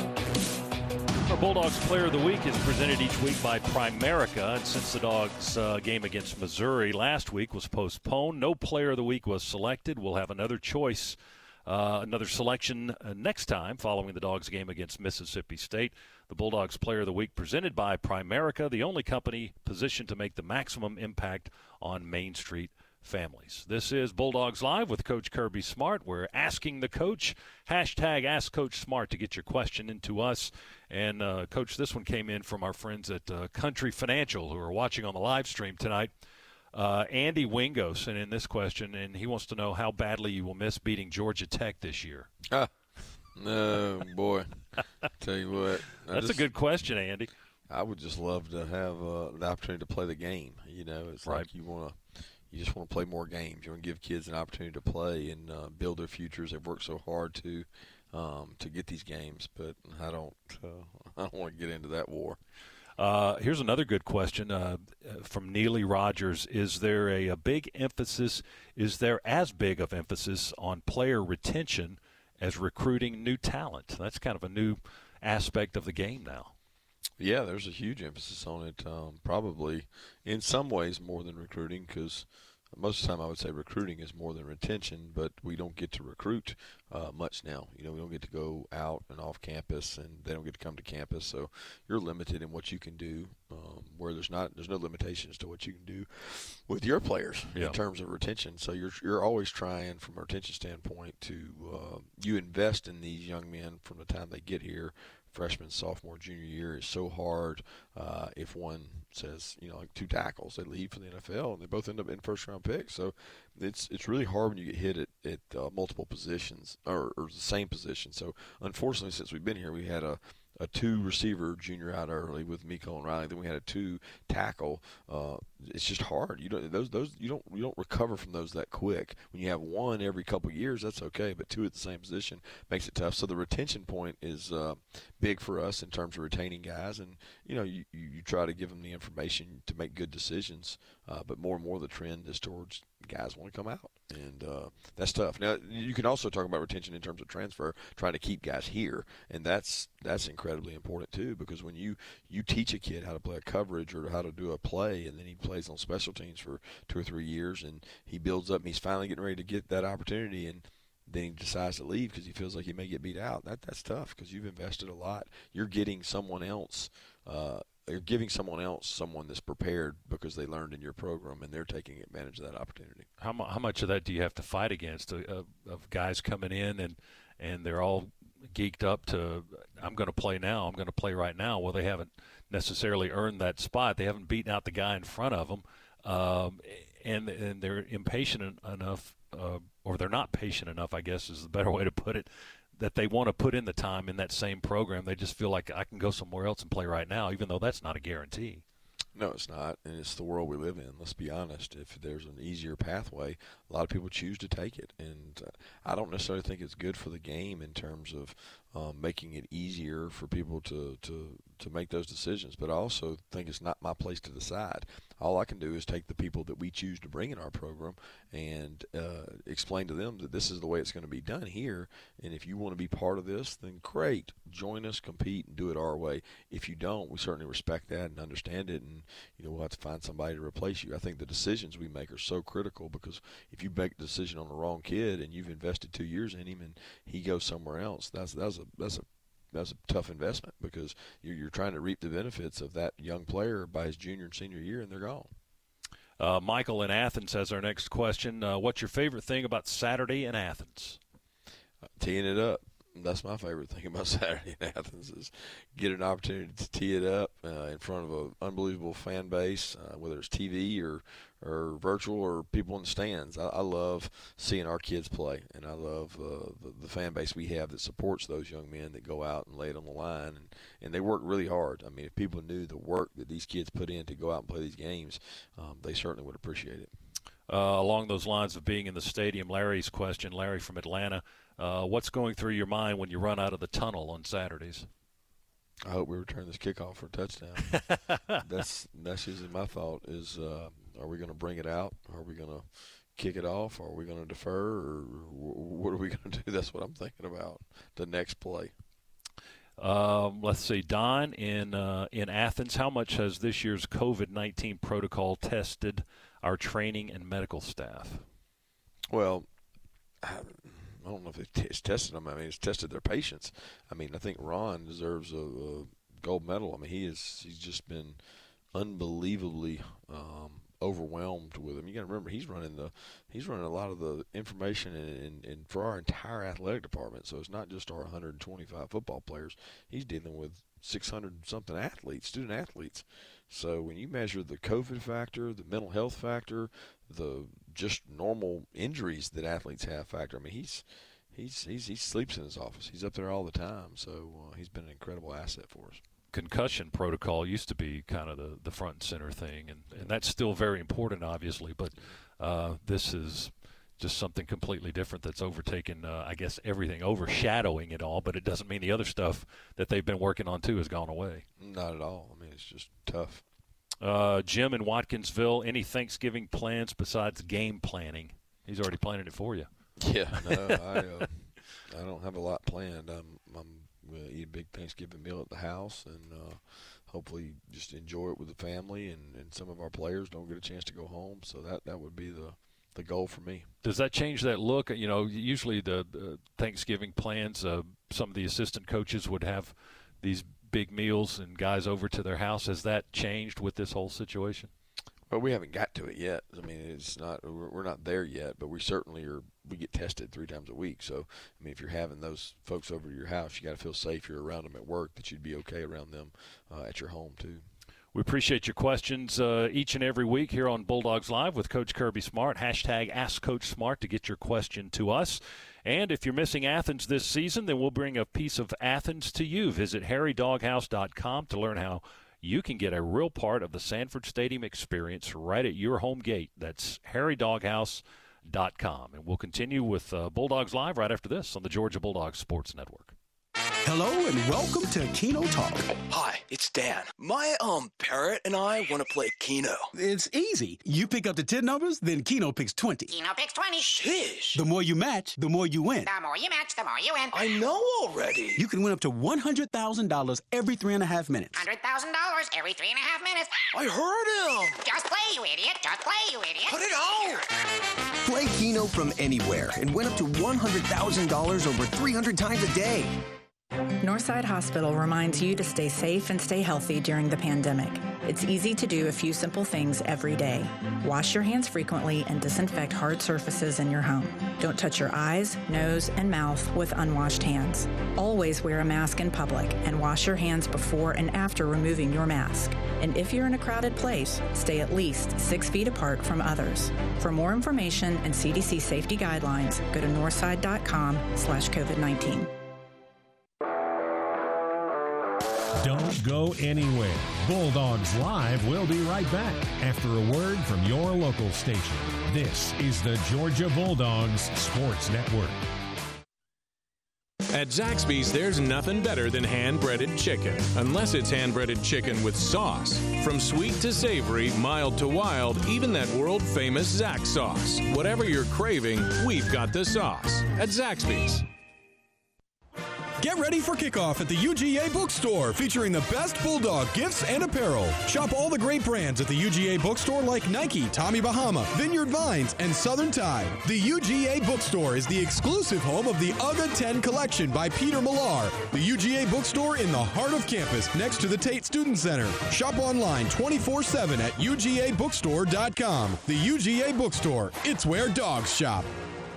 Our Bulldogs Player of the Week is presented each week by Primerica. And since the Dogs' uh, game against Missouri last week was postponed, no Player of the Week was selected. We'll have another choice, uh, another selection uh, next time following the Dogs' game against Mississippi State. The Bulldogs Player of the Week presented by Primerica, the only company positioned to make the maximum impact on Main Street families. This is Bulldogs Live with Coach Kirby Smart. We're asking the coach. Hashtag Ask Coach Smart to get your question into us. And, uh, Coach, this one came in from our friends at uh, Country Financial who are watching on the live stream tonight. Uh, Andy Wingo sent in this question, and he wants to know how badly you will miss beating Georgia Tech this year. Ah, no, boy. Tell you what. I That's just, a good question, Andy. I would just love to have uh, the opportunity to play the game. You know, it's right. like you want to – You just want to play more games. You want to give kids an opportunity to play and uh, build their futures. They've worked so hard to um, to get these games, but I don't. Uh, I don't want to get into that war. Uh, here's another good question uh, from Neely Rogers. Is there a, a big emphasis? Is there as big of emphasis on player retention as recruiting new talent? That's kind of a new aspect of the game now. Yeah, there's a huge emphasis on it. Um, probably in some ways more than recruiting, because most of the time I would say recruiting is more than retention, but we don't get to recruit uh, much now. You know, we don't get to go out and off campus, and they don't get to come to campus. So you're limited in what you can do. Um, where there's not, there's no limitations to what you can do with your players yeah. in terms of retention. So you're you're always trying, from a retention standpoint, to uh, you invest in these young men from the time they get here. Freshman, sophomore, junior year is so hard. Uh, if one says, you know, like two tackles, they leave for the N F L, and they both end up in first-round picks. So it's it's really hard when you get hit at, at uh, multiple positions or, or the same position. So unfortunately, since we've been here, we had a a two receiver junior out early with Miko and Riley. Then we had a two tackle. Uh, it's just hard. You don't those those you don't you don't recover from those that quick. When you have one every couple of years, that's okay. But two at the same position makes it tough. So the retention point is uh, big for us in terms of retaining guys. And you know you, you, you try to give them the information to make good decisions. Uh, but more and more the trend is towards guys want to come out, and uh, that's tough. Now you can also talk about retention in terms of transfer, trying to keep guys here, and that's that's incredibly important too, because when you you teach a kid how to play a coverage or how to do a play, and then he plays on special teams for two or three years, and he builds up, and he's finally getting ready to get that opportunity, and then he decides to leave because he feels like he may get beat out. That that's tough because you've invested a lot. You're getting someone else. Uh, You're giving someone else someone that's prepared because they learned in your program, and they're taking advantage of that opportunity. How, mu- how much of that do you have to fight against, uh, of, of guys coming in and, and they're all geeked up to, I'm going to play now, I'm going to play right now? Well, they haven't necessarily earned that spot. They haven't beaten out the guy in front of them, um, and, and they're impatient enough, uh, or they're not patient enough, I guess is the better way to put it, that they want to put in the time in that same program. They just feel like I can go somewhere else and play right now, even though that's not a guarantee. No, it's not, and it's the world we live in. Let's be honest. If there's an easier pathway, a lot of people choose to take it, and uh, I don't necessarily think it's good for the game in terms of um, making it easier for people to, to, to make those decisions, but I also think it's not my place to decide. All I can do is take the people that we choose to bring in our program and uh, explain to them that this is the way it's going to be done here, and if you want to be part of this, then great. Join us, compete, and do it our way. If you don't, we certainly respect that and understand it, and you know we'll have to find somebody to replace you. I think the decisions we make are so critical, because if you make a decision on the wrong kid and you've invested two years in him and he goes somewhere else, that's that's a that's a that's a tough investment, because you're, you're trying to reap the benefits of that young player by his junior and senior year, and they're gone. Uh, Michael in Athens has our next question. Uh, what's your favorite thing about Saturday in Athens? Uh, teeing it up. That's my favorite thing about Saturday in Athens, is get an opportunity to tee it up uh, in front of an unbelievable fan base, uh, whether it's T V or, or virtual or people in the stands. I, I love seeing our kids play, and I love uh, the, the fan base we have that supports those young men that go out and lay it on the line, and, and they work really hard. I mean, if people knew the work that these kids put in to go out and play these games, um, they certainly would appreciate it. Uh, along those lines of being in the stadium, Larry's question, Larry from Atlanta, uh, what's going through your mind when you run out of the tunnel on Saturdays? I hope we return this kickoff for a touchdown. that's that's usually my thought is, uh, are we going to bring it out? Are we going to kick it off? Or are we going to defer? Or what are we going to do? That's what I'm thinking about, the next play. Um, let's see, Don, in uh, in Athens, how much has this year's COVID nineteen protocol tested our training and medical staff? Well, I don't know if it's tested them. I mean, it's tested their patience. I mean, I think Ron deserves a, a gold medal. I mean, he is he's just been unbelievably um, overwhelmed with him. You got to remember, he's running the he's running a lot of the information in, in, in for our entire athletic department. So it's not just our one hundred twenty-five football players. He's dealing with six hundred something athletes, student athletes. So when you measure the COVID factor, the mental health factor, the just normal injuries that athletes have factor, I mean, he's he's he's he sleeps in his office. He's up there all the time. So uh, he's been an incredible asset for us. Concussion protocol used to be kind of the, the front and center thing, and, and that's still very important, obviously, but uh, this is just something completely different that's overtaken, uh, I guess, everything, overshadowing it all, but it doesn't mean the other stuff that they've been working on, too, has gone away. Not at all. I mean, it's just tough. Uh, Jim in Watkinsville, any Thanksgiving plans besides game planning? He's already planning it for you. Yeah, no, I uh, I don't have a lot planned. I'm, I'm going to eat a big Thanksgiving meal at the house and uh, hopefully just enjoy it with the family, and, and some of our players don't get a chance to go home, so that, that would be the the goal for me. Does that change that look? You know, usually the, the Thanksgiving plans, uh, some of the assistant coaches would have these big meals and guys over to their house. Has that changed with this whole situation? Well, we haven't got to it yet. I mean, it's not we're, we're not there yet, but we certainly are. We get tested three times a week. So, I mean, if you're having those folks over to your house, you got to feel safe. You're around them at work, that you'd be okay around them uh, at your home too. We appreciate your questions uh, each and every week here on Bulldogs Live with Coach Kirby Smart. Hashtag Ask Coach Smart to get your question to us. And if you're missing Athens this season, then we'll bring a piece of Athens to you. Visit harry doghouse dot com to learn how you can get a real part of the Sanford Stadium experience right at your home gate. That's harry doghouse dot com. And we'll continue with uh, Bulldogs Live right after this on the Georgia Bulldogs Sports Network. Hello and welcome to Keno Talk. Hi, it's Dan. My um parrot and I want to play Keno. It's easy. You pick up to ten numbers, then Keno picks twenty. Keno picks twenty. Sheesh. The more you match, the more you win. The more you match, the more you win. I know already. You can win up to one hundred thousand dollars every three and a half minutes. one hundred thousand dollars every three and a half minutes. I heard him. Just play, you idiot. Just play, you idiot. Put it on. Play Keno from anywhere and win up to one hundred thousand dollars over three hundred times a day. Northside Hospital reminds you to stay safe and stay healthy during the pandemic. It's easy to do a few simple things every day. Wash your hands frequently and disinfect hard surfaces in your home. Don't touch your eyes, nose, and mouth with unwashed hands. Always wear a mask in public and wash your hands before and after removing your mask. And if you're in a crowded place, stay at least six feet apart from others. For more information and C D C safety guidelines, go to northside.com slash COVID nineteen. Don't go anywhere. Bulldogs Live will be right back after a word from your local station. This is the Georgia Bulldogs Sports Network. At Zaxby's, there's nothing better than hand-breaded chicken, unless it's hand-breaded chicken with sauce. From sweet to savory, mild to wild, even that world-famous Zax sauce. Whatever you're craving, we've got the sauce at Zaxby's. Get ready for kickoff at the U G A Bookstore, featuring the best Bulldog gifts and apparel. Shop all the great brands at the U G A Bookstore like Nike, Tommy Bahama, Vineyard Vines, and Southern Tide. The U G A Bookstore is the exclusive home of the U G A ten collection by Peter Millar. The U G A Bookstore in the heart of campus, next to the Tate Student Center. Shop online twenty-four seven at U G A bookstore dot com. The U G A Bookstore, it's where dogs shop.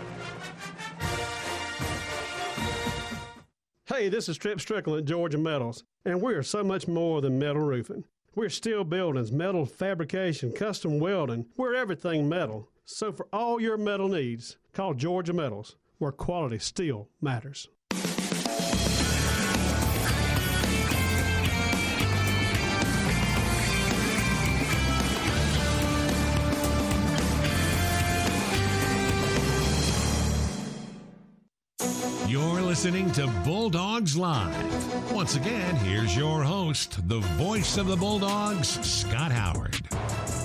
Hey, this is Trip Strickland at Georgia Metals, and we're so much more than metal roofing. We're steel buildings, metal fabrication, custom welding. We're everything metal. So for all your metal needs, call Georgia Metals, where quality steel matters. You're listening to Bulldogs Live. Once again, here's your host, the voice of the Bulldogs, Scott Howard.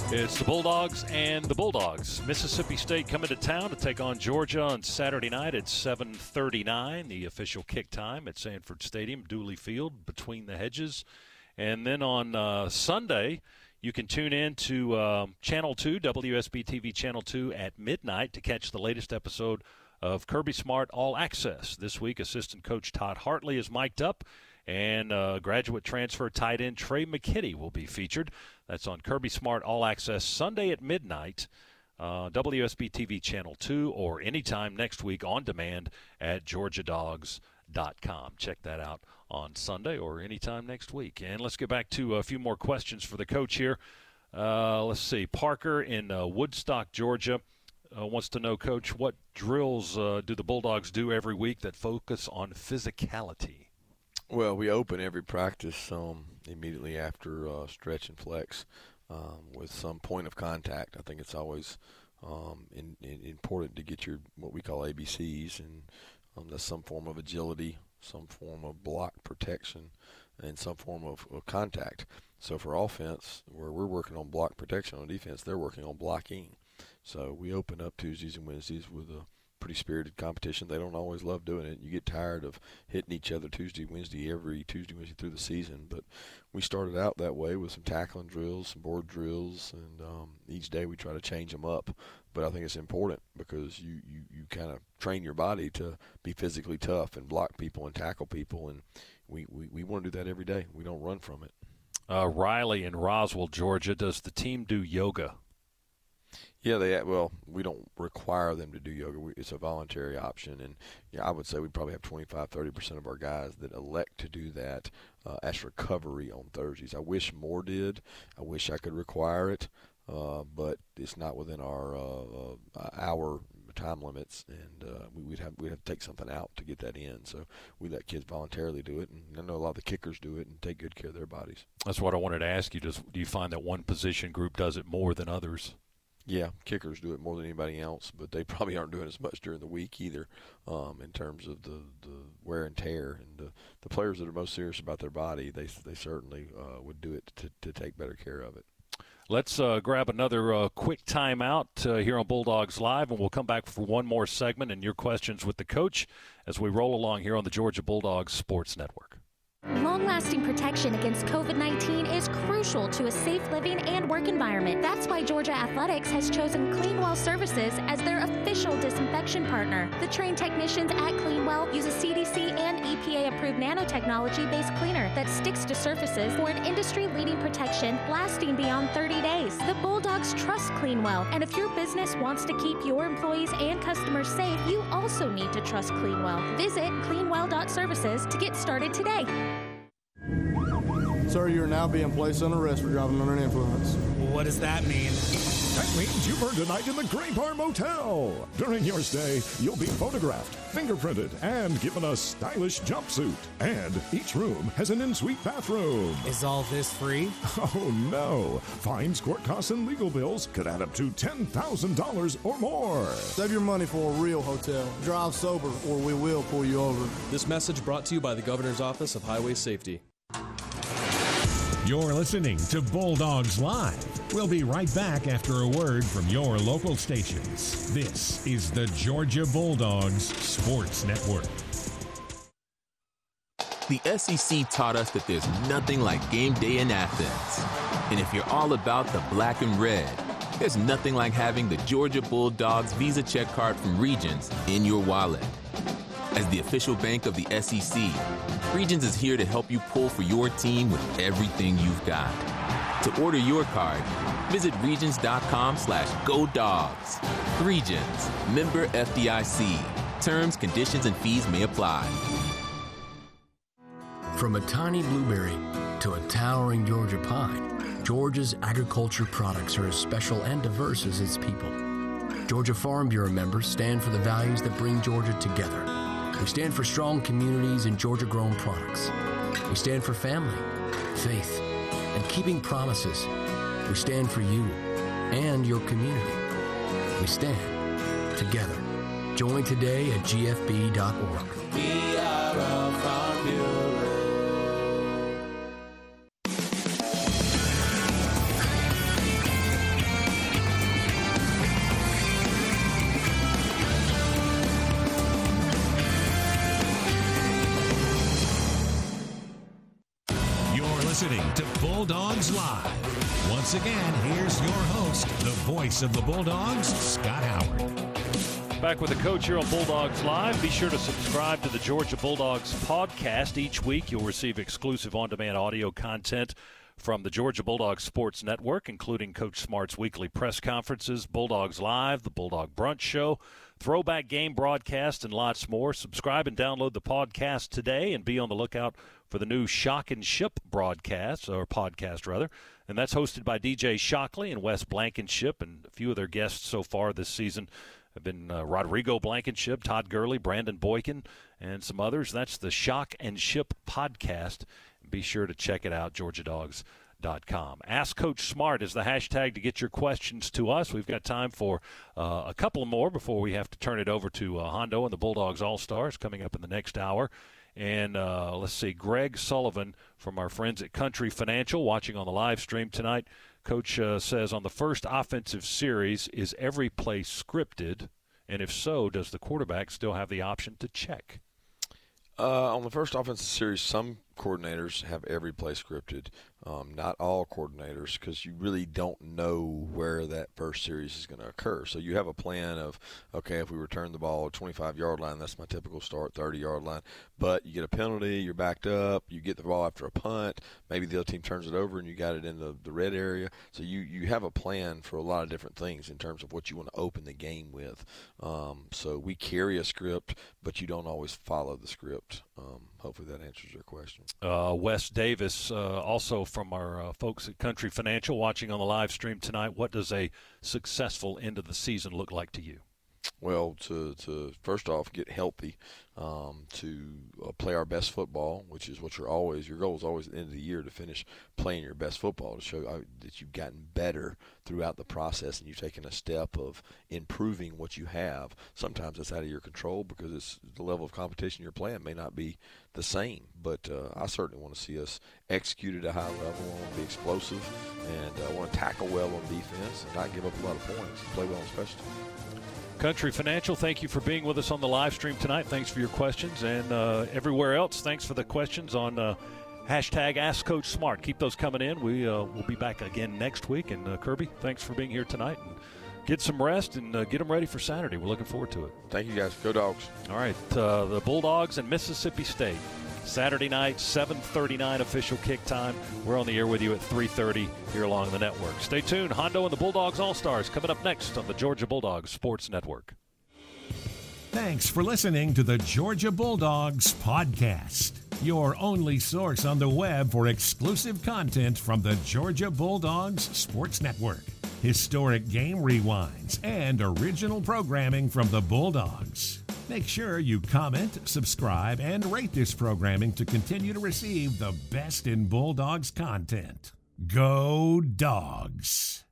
It's the Bulldogs and the Bulldogs. Mississippi State coming to town to take on Georgia on Saturday night at seven thirty-nine, the official kick time at Sanford Stadium, Dooley Field, between the hedges. And then on uh, Sunday, you can tune in to uh, Channel two, W S B T V Channel two at midnight to catch the latest episode of Kirby Smart All Access. This week, assistant coach Todd Hartley is mic'd up, and uh, graduate transfer tight end Trey McKitty will be featured. That's on Kirby Smart All Access Sunday at midnight, uh, W S B T V Channel two, or anytime next week on demand at georgia dogs dot com. Check that out on Sunday or anytime next week. And let's get back to a few more questions for the coach here. Uh, let's see. Parker in uh, Woodstock, Georgia, uh, wants to know, Coach, what drills uh, do the Bulldogs do every week that focus on physicality? Well, we open every practice um, immediately after uh, stretch and flex um, with some point of contact. I think it's always um, in, in important to get your what we call A B Cs, and um, that's some form of agility, some form of block protection, and some form of, of contact. So for offense, where we're working on block protection, on defense, they're working on blocking. So we open up Tuesdays and Wednesdays with a pretty spirited competition. They don't always love doing it. You get tired of hitting each other Tuesday, Wednesday, every Tuesday, Wednesday through the season. But we started out that way with some tackling drills, some board drills, and um, each day we try to change them up. But I think it's important because you, you, you kind of train your body to be physically tough and block people and tackle people, and we, we, we want to do that every day. We don't run from it. Uh, Riley in Roswell, Georgia, does the team do yoga? Yeah, they well, we don't require them to do yoga. We, it's a voluntary option, and yeah, I would say we probably have twenty-five, thirty percent of our guys that elect to do that uh, as recovery on Thursdays. I wish more did. I wish I could require it, uh, but it's not within our uh, uh, our time limits, and uh, we, we'd have we'd have to take something out to get that in. So we let kids voluntarily do it, and I know a lot of the kickers do it and take good care of their bodies. That's what I wanted to ask you. Does do you find that one position group does it more than others? Yeah, kickers do it more than anybody else, but they probably aren't doing as much during the week either um, in terms of the, the wear and tear. And the, the players that are most serious about their body, they they certainly uh, would do it to, to take better care of it. Let's uh, grab another uh, quick timeout uh, here on Bulldogs Live, and we'll come back for one more segment and your questions with the coach as we roll along here on the Georgia Bulldogs Sports Network. Long-lasting protection against covid nineteen is crucial to a safe living and work environment. That's why Georgia Athletics has chosen Cleanwell Services as their official disinfection partner. The trained technicians at Cleanwell use a C D C and E P A-approved nanotechnology-based cleaner that sticks to surfaces for an industry-leading protection lasting beyond thirty days. The Bulldogs trust Cleanwell, and if your business wants to keep your employees and customers safe, you also need to trust Cleanwell. Visit cleanwell dot services to get started today. Sir, you are now being placed on arrest for driving under an influence. What does that mean? That means you've earned a night in the Gray Bar Motel. During your stay, you'll be photographed, fingerprinted, and given a stylish jumpsuit. And each room has an en-suite bathroom. Is all this free? Oh, no. Fines, court costs, and legal bills could add up to ten thousand dollars or more. Save your money for a real hotel. Drive sober, or we will pull you over. This message brought to you by the Governor's Office of Highway Safety. You're listening to Bulldogs Live. We'll be right back after a word from your local stations. This is the Georgia Bulldogs Sports Network. The S E C taught us that there's nothing like game day in Athens. And if you're all about the black and red, there's nothing like having the Georgia Bulldogs Visa check card from Regions in your wallet. As the official bank of the S E C, Regions is here to help you pull for your team with everything you've got. To order your card, visit regions.com slash go dogs. Regions, member F D I C. Terms, conditions, and fees may apply. From a tiny blueberry to a towering Georgia pine, Georgia's agriculture products are as special and diverse as its people. Georgia Farm Bureau members stand for the values that bring Georgia together. We stand for strong communities and Georgia-grown products. We stand for family, faith, and keeping promises. We stand for you and your community. We stand together. Join today at G F B dot org. We are a Farm Bureau. Bulldogs Live. Once again, here's your host, the voice of the Bulldogs, Scott Howard. Back with the coach here on Bulldogs Live. Be sure to subscribe to the Georgia Bulldogs podcast. Each week you'll receive exclusive on-demand audio content from the Georgia Bulldogs Sports Network, including Coach Smart's weekly press conferences, Bulldogs Live, the Bulldog Brunch Show, throwback game broadcast, and lots more. Subscribe and download the podcast today and be on the lookout for the new Shock and Ship broadcast, or podcast rather. And that's hosted by D J Shockley and Wes Blankenship, and a few of their guests so far this season have been uh, Rodrigo Blankenship, Todd Gurley, Brandon Boykin, and some others. That's the Shock and Ship podcast. Be sure to check it out, georgia dogs dot com. Ask Coach Smart is the hashtag to get your questions to us. We've got time for uh, a couple more before we have to turn it over to uh, Hondo and the Bulldogs All-Stars coming up in the next hour. And uh, let's see, Greg Sullivan from our friends at Country Financial watching on the live stream tonight. Coach uh, says, on the first offensive series, is every play scripted? And if so, does the quarterback still have the option to check? Uh, on the first offensive series, some coordinators have every play scripted. Um, not all coordinators, because you really don't know where that first series is going to occur. So you have a plan of, okay, if we return the ball at twenty-five-yard line, that's my typical start, thirty-yard line. But you get a penalty, you're backed up, you get the ball after a punt, maybe the other team turns it over and you got it in the, the red area. So you, you have a plan for a lot of different things in terms of what you want to open the game with. Um, so we carry a script, but you don't always follow the script. Um, hopefully that answers your question. Uh, Wes Davis, uh, also from our uh, folks at Country Financial, watching on the live stream tonight. What does a successful end of the season look like to you? Well, to, to first off, get healthy, um, to uh, play our best football, which is what you're always, your goal is always at the end of the year to finish playing your best football, to show uh, that you've gotten better throughout the process and you've taken a step of improving what you have. Sometimes it's out of your control because it's the level of competition you're playing may not be the same, but uh, I certainly want to see us execute at a high level. I want to be explosive, and I want to tackle well on defense and not give up a lot of points and play well on special teams. Country Financial, thank you for being with us on the live stream tonight. Thanks for your questions. And uh, everywhere else, thanks for the questions on uh, hashtag Ask Coach Smart. Keep those coming in. We, uh, we'll be back again next week. And, uh, Kirby, thanks for being here tonight. And get some rest and uh, get them ready for Saturday. We're looking forward to it. Thank you, guys. Go Dogs. All right, uh, the Bulldogs and Mississippi State. Saturday night, seven thirty-nine official kick time. We're on the air with you at three thirty here along the network. Stay tuned. Hondo and the Bulldogs All-Stars coming up next on the Georgia Bulldogs Sports Network. Thanks for listening to the Georgia Bulldogs podcast, your only source on the web for exclusive content from the Georgia Bulldogs Sports Network. Historic game rewinds and original programming from the Bulldogs. Make sure you comment, subscribe, and rate this programming to continue to receive the best in Bulldogs content. Go Dogs!